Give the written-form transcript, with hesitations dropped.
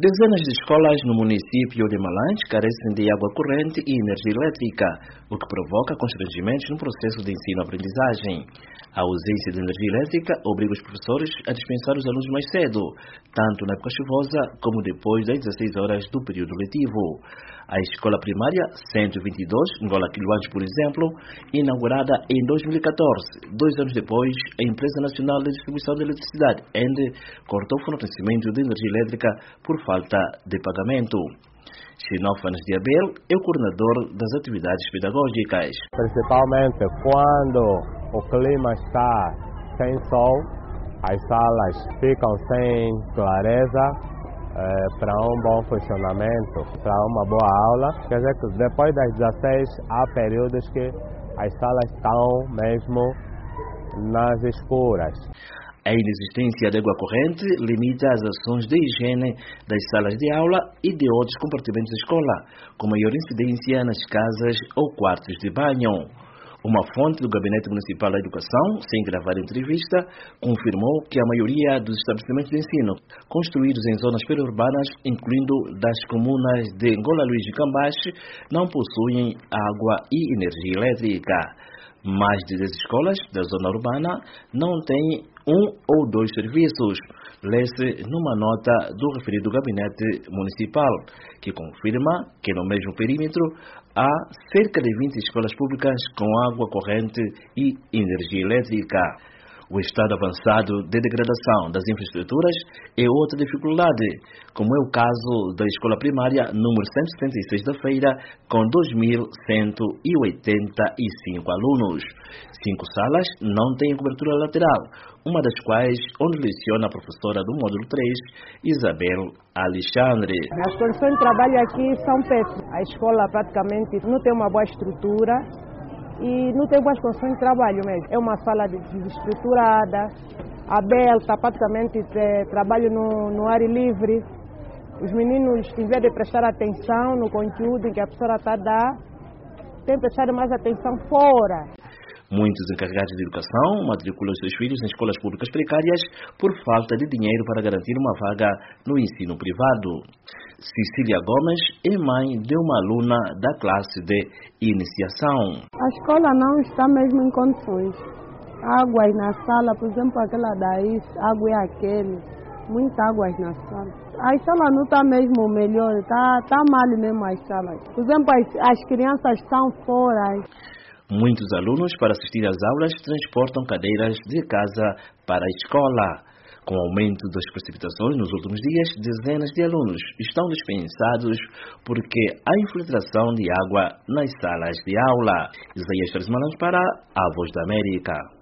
Dezenas de escolas no município de Malanje carecem de água corrente e energia elétrica, o que provoca constrangimentos no processo de ensino-aprendizagem. A ausência de energia elétrica obriga os professores a dispensar os alunos mais cedo, tanto na época chuvosa como depois das 16 horas do período letivo. A escola primária 122, Ngola Quiluange, por exemplo, inaugurada em 2014, 2 anos depois, a Empresa Nacional de Distribuição de Eletricidade, ENDE, cortou o fornecimento de energia elétrica por falta de pagamento. Xenófanes de Abel é o coordenador das atividades pedagógicas. Principalmente quando o clima está sem sol, as salas ficam sem clareza para um bom funcionamento, para uma boa aula. Quer dizer que depois das 16 há períodos que as salas estão mesmo nas escuras. A inexistência de água corrente limita as ações de higiene das salas de aula e de outros compartimentos da escola, com maior incidência nas casas ou quartos de banho. Uma fonte do Gabinete Municipal da Educação, sem gravar entrevista, confirmou que a maioria dos estabelecimentos de ensino construídos em zonas periurbanas, incluindo das comunas de Ngola Luís e Cambache, não possuem água e energia elétrica. Mais de 10 escolas da zona urbana não têm um ou dois serviços, lê-se numa nota do referido Gabinete Municipal, que confirma que no mesmo perímetro há cerca de 20 escolas públicas com água corrente e energia elétrica. O estado avançado de degradação das infraestruturas é outra dificuldade, como é o caso da escola primária número 176 da Feira, com 2.185 alunos. 5 salas não têm cobertura lateral, uma das quais onde leciona a professora do módulo 3, Isabel Alexandre. As condições de trabalho aqui são péssimas. A escola praticamente não tem uma boa estrutura e não tem boas condições de trabalho mesmo. É uma sala desestruturada, aberta, praticamente trabalho no ar livre. Os meninos, em vez de prestar atenção no conteúdo que a professora está a dar, tem que prestar mais atenção fora. Muitos encarregados de educação matriculam seus filhos em escolas públicas precárias por falta de dinheiro para garantir uma vaga no ensino privado. Cecília Gomes é mãe de uma aluna da classe de iniciação. A escola não está mesmo em condições. Águas na sala, por exemplo, aquela daí, água é aquele, muita água na sala. A sala não está mesmo melhor, está mal mesmo as salas. Por exemplo, as crianças estão fora. Muitos alunos, para assistir às aulas, transportam cadeiras de casa para a escola. Com o aumento das precipitações nos últimos dias, dezenas de alunos estão dispensados porque há infiltração de água nas salas de aula. Isaías Malange para a Voz da América.